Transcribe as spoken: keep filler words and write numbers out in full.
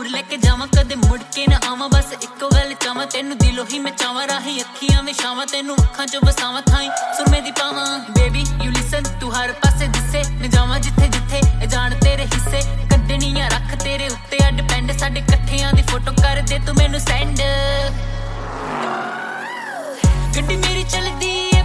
tour लेके जावा कदे मुड़ के ना आवा बस इक्को गल चावा तेनू दिलों ही मैं चावा राही अखियां में शावा तेनू अखां चो बसावा थाई सुरमे दी पावा बेबी यू लिसन तू हर पासे दिसे मैं जावा जिथे जिथे ए जान तेरे हिस्से कड्डनियां रख तेरे उत्ते आ डिपेंड साडे इकट्ठियां दी फोटो कर दे तू मैनू सेंड गड्डी मेरी चलदी